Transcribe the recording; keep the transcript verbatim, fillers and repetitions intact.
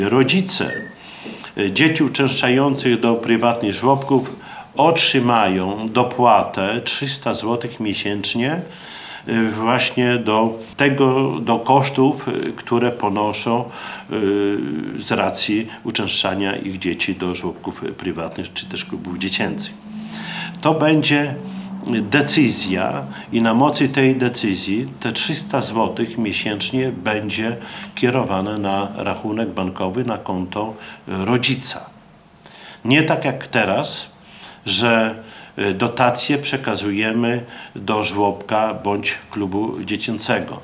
Rodzice dzieci uczęszczających do prywatnych żłobków otrzymają dopłatę trzysta złotych miesięcznie właśnie do tego, do kosztów, które ponoszą z racji uczęszczania ich dzieci do żłobków prywatnych czy też klubów dziecięcych. To będzie decyzja i na mocy tej decyzji te trzysta złotych miesięcznie będzie kierowane na rachunek bankowy, na konto rodzica. Nie tak jak teraz, że dotacje przekazujemy do żłobka bądź klubu dziecięcego.